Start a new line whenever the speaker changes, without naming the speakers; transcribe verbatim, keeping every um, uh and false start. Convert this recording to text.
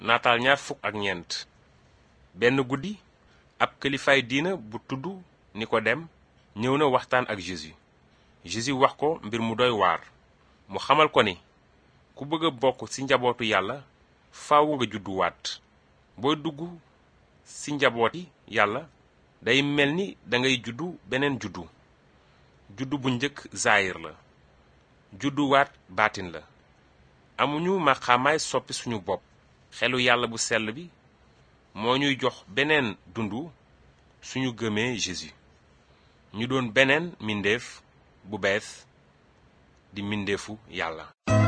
nataal ñaar fukk ak ñeent. benn guddi ab kilifaay diina bu tudd Nikodem ñëw na waxtaan ak Jésus. Jésus wax ko mbir mu doy waar. mu xamal ko ni ku bëgg a bokk ci njabootu yàlla faaw nga judduwaat. booy dugg ci njabooti yàlla day mel ni dangay juddu beneen juddu. juddu bu njëkk zaayir la. judduwaat baatin la. amuñu maqaamaay soppi suñu bopp. xelu yàlla bu sell bi moo ñuy jox beneen dundu suñu gëmee Jésus. ñu doon beneen mbindeef bu bees di mbindeefu yàlla.